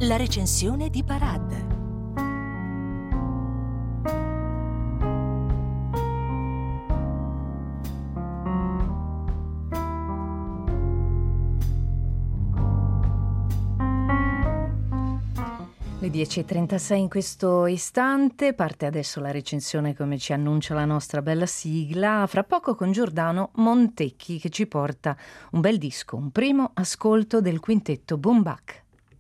La recensione di Parad. Le 10:36 in questo istante, parte adesso la recensione come ci annuncia la nostra bella sigla, fra poco con Giordano Montecchi che ci porta un bel disco, un primo ascolto del quintetto Boom Bap.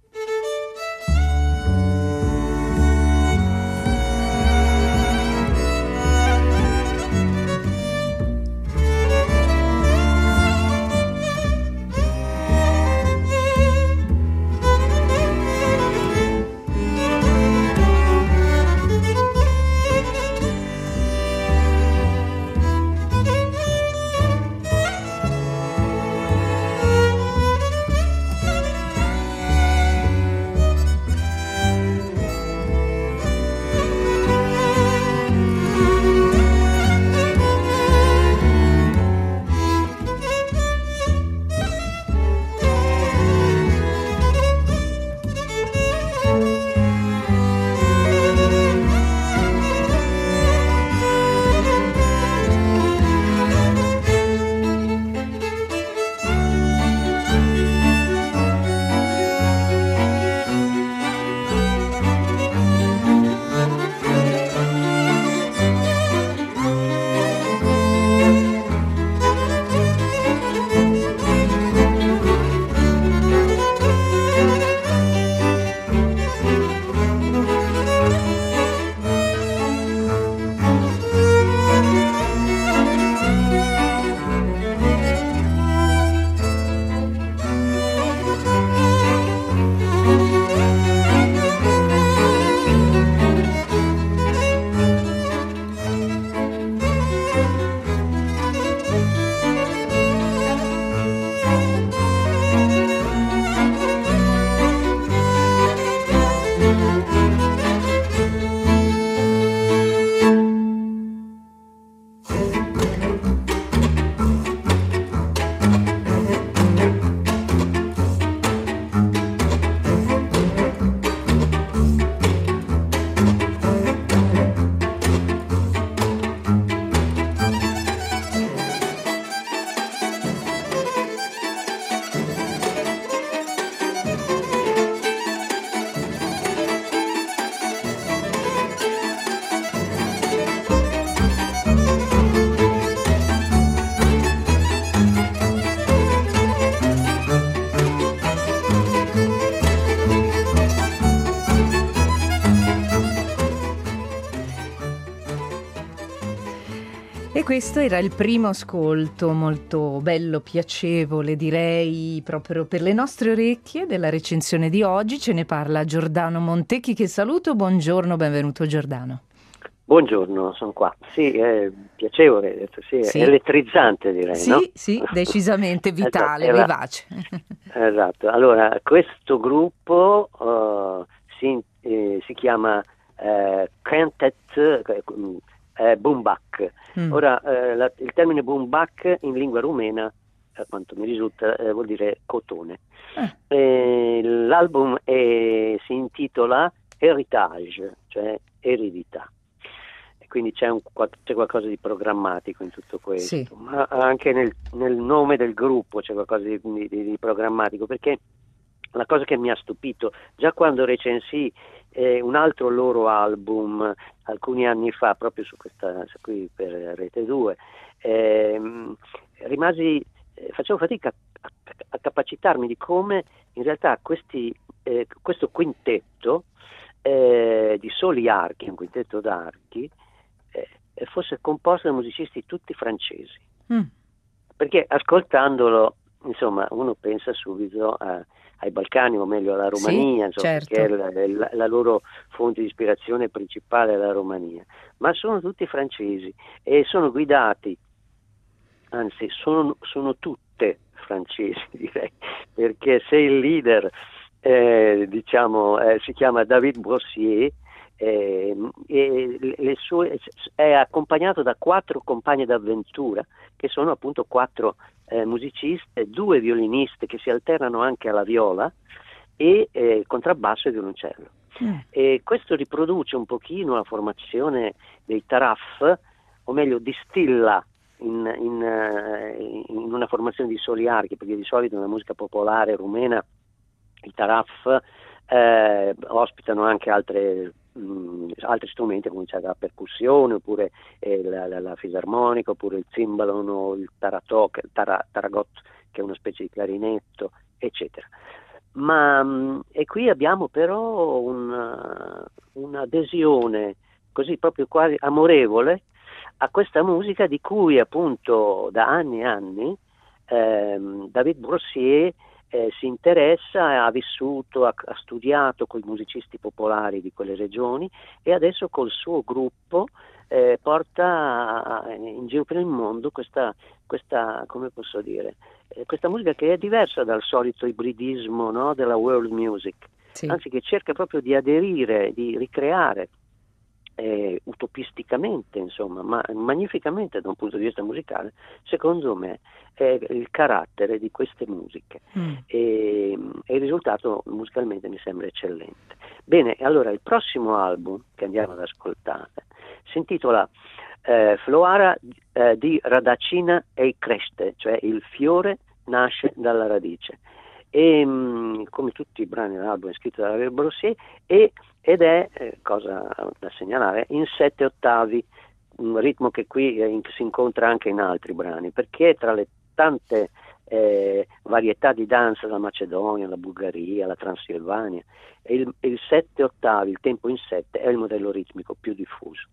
E questo era il primo ascolto molto bello, piacevole, direi, proprio per le nostre orecchie della recensione di oggi. Ce ne parla Giordano Montecchi, che saluto. Buongiorno, benvenuto Giordano. Buongiorno, sono qua. Sì, è piacevole, sì, sì. È elettrizzante direi, sì, no? Sì, decisamente vitale, esatto, vivace. Esatto, allora questo gruppo si chiama Quintet Boom Bap. Ora, il termine Boom Bap in lingua rumena, a quanto mi risulta, vuol dire cotone. L'album si intitola Heritage, cioè eredità. Quindi c'è qualcosa di programmatico in tutto questo, sì. Ma anche nel nome del gruppo c'è qualcosa di programmatico, perché la cosa che mi ha stupito, già quando recensì un altro loro album alcuni anni fa, proprio su qui per Rete 2, facevo fatica a capacitarmi di come in realtà questo quintetto di soli archi, un quintetto d'archi, fosse composto da musicisti tutti francesi, perché ascoltandolo, insomma, uno pensa subito ai Balcani, o meglio alla Romania, sì, certo. Perché la loro fonte di ispirazione principale è la Romania, ma sono tutti francesi e sono guidati, anzi sono tutte francesi direi, perché se il leader si chiama David Brossier, è accompagnato da 4 compagne d'avventura che sono appunto 4 musiciste, 2 violiniste che si alternano anche alla viola, e contrabbasso e violoncello. E questo riproduce un pochino la formazione dei taraf, o meglio distilla in una formazione di soli archi, perché di solito nella musica popolare rumena i taraf ospitano anche altri strumenti, come c'è la percussione, oppure la fisarmonica, oppure il cimbalon o il taragot, che è una specie di clarinetto, eccetera. E qui abbiamo però un'adesione così proprio quasi amorevole a questa musica di cui appunto da anni e anni David Brossier si interessa, ha vissuto, ha studiato con i musicisti popolari di quelle regioni e adesso col suo gruppo porta in giro per il mondo questa come posso dire, questa musica che è diversa dal solito ibridismo, no, della world music, sì. Anzi che cerca proprio di aderire, di ricreare utopisticamente, insomma, ma magnificamente da un punto di vista musicale, secondo me, il carattere di queste musiche e il risultato musicalmente mi sembra eccellente. Bene, allora il prossimo album che andiamo ad ascoltare si intitola Floara di Radacina e Creste, cioè il fiore nasce dalla radice, e come tutti i brani dell'album è scritto da David Brossier ed è, cosa da segnalare, in 7 ottavi, un ritmo che qui si incontra anche in altri brani, perché tra le tante varietà di danza, la Macedonia, la Bulgaria, la Transilvania, il 7 ottavi, il tempo in 7 è il modello ritmico più diffuso.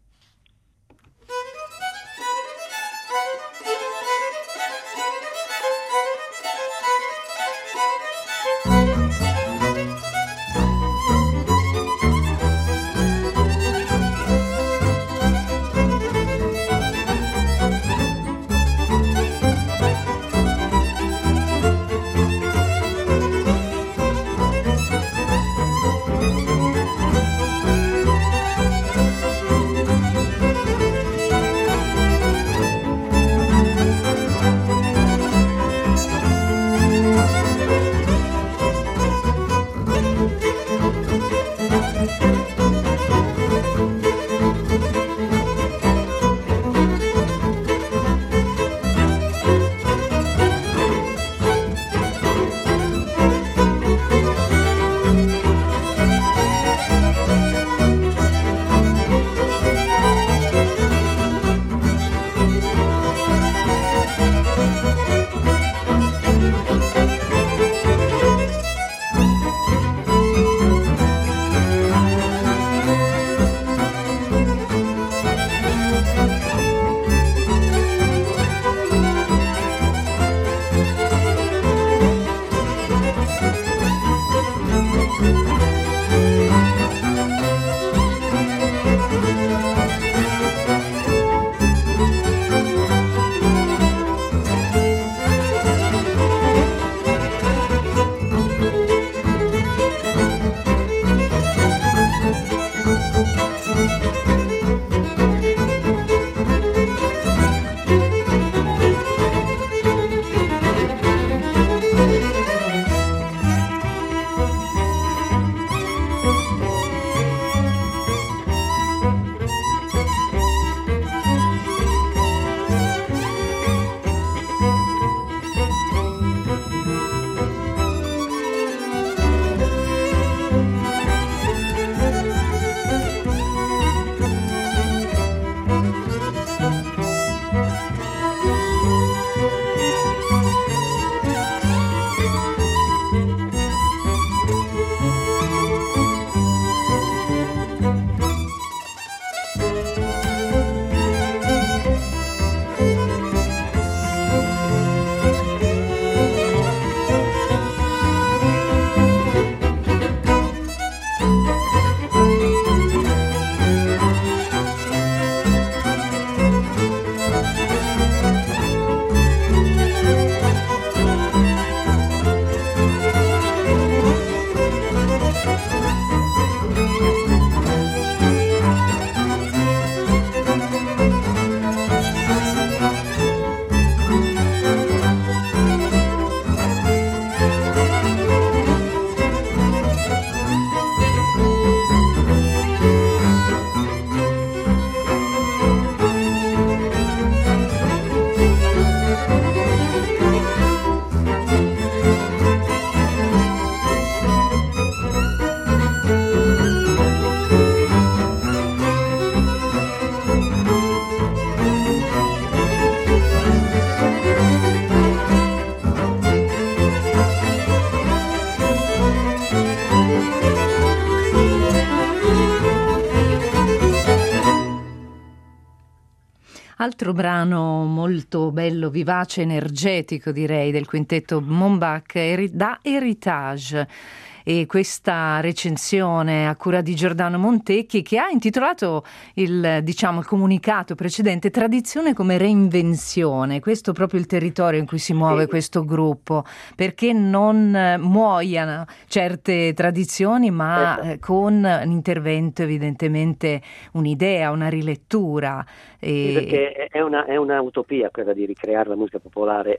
Altro brano molto bello, vivace, energetico direi del quintetto Mombach da Heritage, e questa recensione a cura di Giordano Montecchi, che ha intitolato il comunicato precedente Tradizione come reinvenzione. Questo è proprio il territorio in cui si muove questo gruppo, perché non muoiano certe tradizioni, ma con un intervento, evidentemente un'idea, una rilettura. Sì, perché è una utopia quella di ricreare la musica popolare,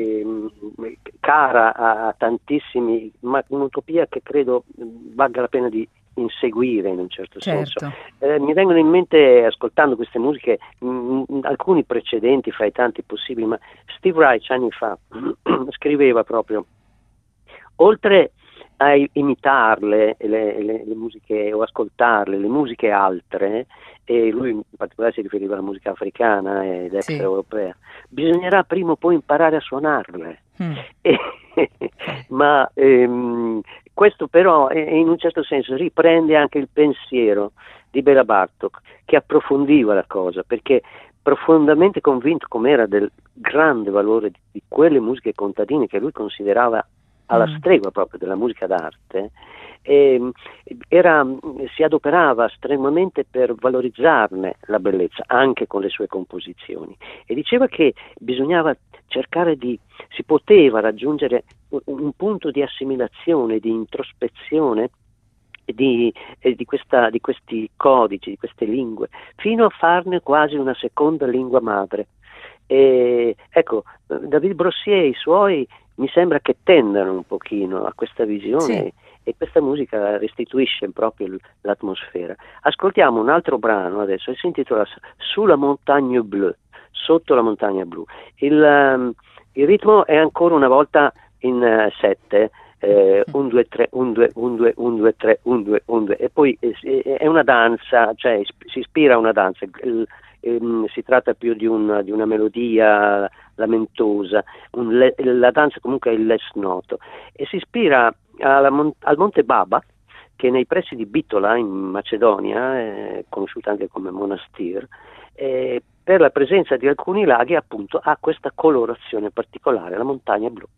cara a tantissimi, ma un'utopia che credo valga la pena di inseguire in un certo senso. Mi vengono in mente, ascoltando queste musiche, alcuni precedenti fra i tanti possibili, ma Steve Reich anni fa scriveva proprio, oltre a imitarle le musiche o ascoltarle, le musiche altre, e lui in particolare si riferiva alla musica africana ed extraeuropea, bisognerà prima o poi imparare a suonarle. Ma questo però in un certo senso riprende anche il pensiero di Béla Bartók, che approfondiva la cosa, perché profondamente convinto com'era del grande valore di quelle musiche contadine che lui considerava alla stregua proprio della musica d'arte, si adoperava strenuamente per valorizzarne la bellezza anche con le sue composizioni, e diceva che bisognava cercare si poteva raggiungere un punto di assimilazione, di introspezione di questi codici, di queste lingue, fino a farne quasi una seconda lingua madre. Ecco, David Brossier e i suoi mi sembra che tendano un pochino a questa visione, e questa musica restituisce proprio l'atmosfera. Ascoltiamo un altro brano adesso, si intitola Sulla Montagne Bleue, sotto la montagna blu. Il ritmo è ancora una volta in 7, 1 2 3 1 2 1 2 1 2 3 1 2 1 2, e poi è una danza, cioè si ispira a una danza. Si tratta più di una melodia lamentosa, la danza comunque è il less noto, e si ispira al Monte Baba, che nei pressi di Bitola in Macedonia, conosciuta anche come Monastir, per la presenza di alcuni laghi appunto ha questa colorazione particolare, la montagna blu.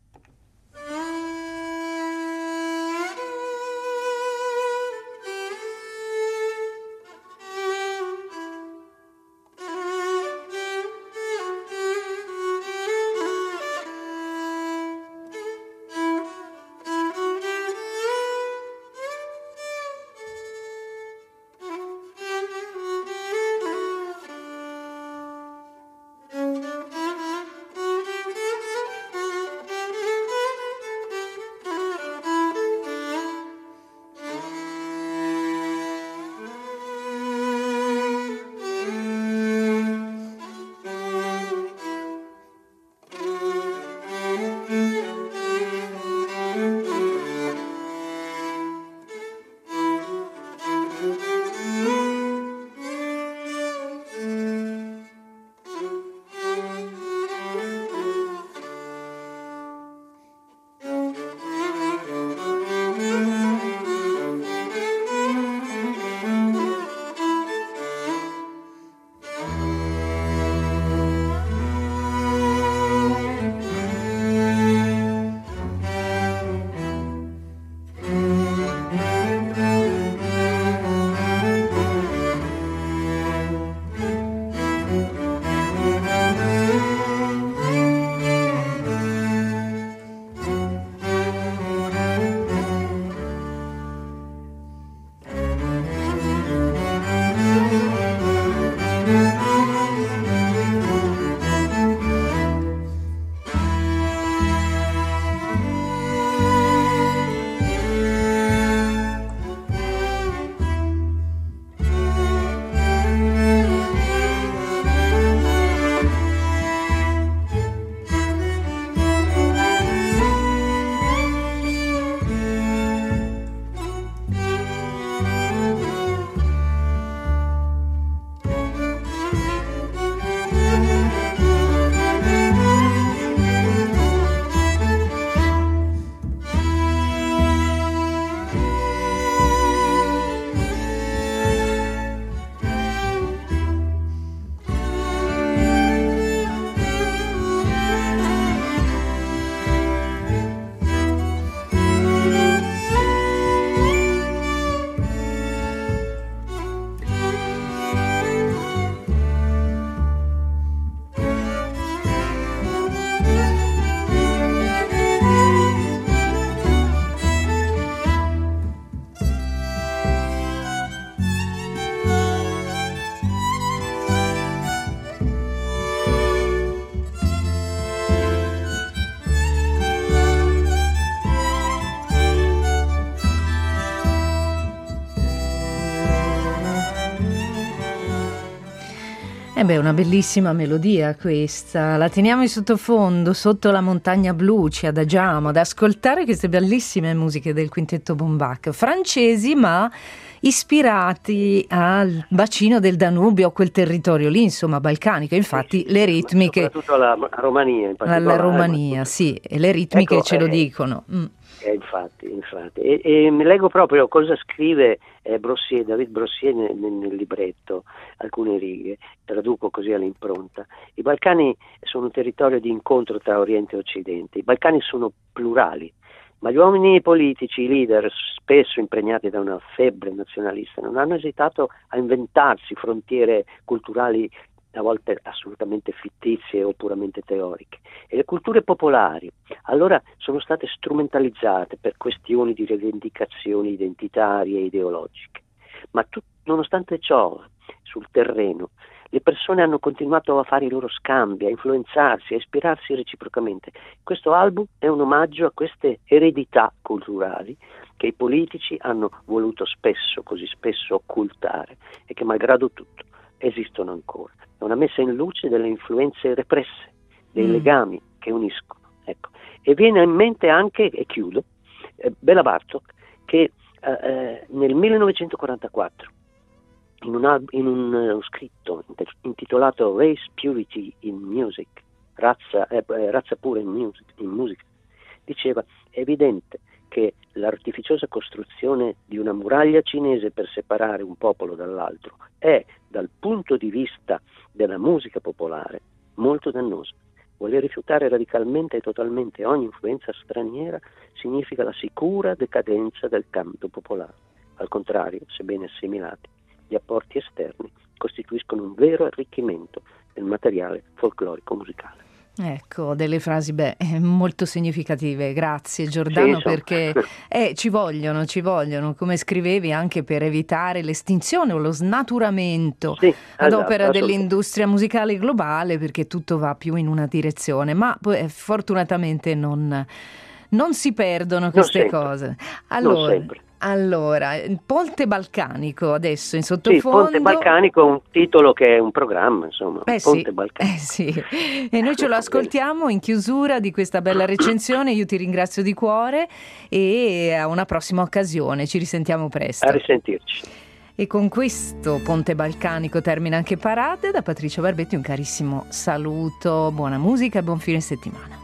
Una bellissima melodia questa, la teniamo in sottofondo, sotto la montagna blu, ci adagiamo ad ascoltare queste bellissime musiche del quintetto Bombach, francesi ma ispirati al bacino del Danubio, a quel territorio lì, insomma, balcanico, infatti le ritmiche... Soprattutto alla Romania in particolare. Alla Romania, sì, e le ritmiche ce lo dicono. Infatti. E mi leggo proprio cosa scrive David Brossier nel libretto, alcune righe, traduco così all'impronta. I Balcani sono un territorio di incontro tra Oriente e Occidente, i Balcani sono plurali, ma gli uomini politici, i leader, spesso impregnati da una febbre nazionalista, non hanno esitato a inventarsi frontiere culturali a volte assolutamente fittizie o puramente teoriche, e le culture popolari allora sono state strumentalizzate per questioni di rivendicazioni identitarie e ideologiche, ma nonostante ciò sul terreno le persone hanno continuato a fare i loro scambi, a influenzarsi, a ispirarsi reciprocamente. Questo album è un omaggio a queste eredità culturali che i politici hanno voluto così spesso occultare, e che malgrado tutto esistono ancora. È una messa in luce delle influenze represse, dei legami che uniscono. Ecco. E viene in mente anche, e chiudo, Béla Bartók, che nel 1944, in un scritto intitolato Race Purity in Music, razza pura in musica, diceva: è evidente che l'artificiosa costruzione di una muraglia cinese per separare un popolo dall'altro è, dal punto di vista della musica popolare, molto dannosa. Voler rifiutare radicalmente e totalmente ogni influenza straniera significa la sicura decadenza del canto popolare. Al contrario, sebbene assimilati, gli apporti esterni costituiscono un vero arricchimento del materiale folclorico musicale. Ecco, delle frasi molto significative, grazie Giordano, sì, perché ci vogliono, come scrivevi, anche per evitare l'estinzione o lo snaturamento ad opera dell'industria musicale globale, perché tutto va più in una direzione, ma poi fortunatamente non si perdono queste cose. Allora, Ponte Balcanico adesso in sottofondo. Sì, Ponte Balcanico è un titolo che è un programma, insomma, Ponte Balcanico. Sì. E noi ce lo ascoltiamo in chiusura di questa bella recensione. Io ti ringrazio di cuore e a una prossima occasione, ci risentiamo presto. A risentirci. E con questo Ponte Balcanico termina anche Parade. Da Patricia Barbetti un carissimo saluto, buona musica e buon fine settimana.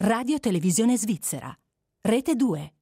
Radio Televisione Svizzera. Rete 2.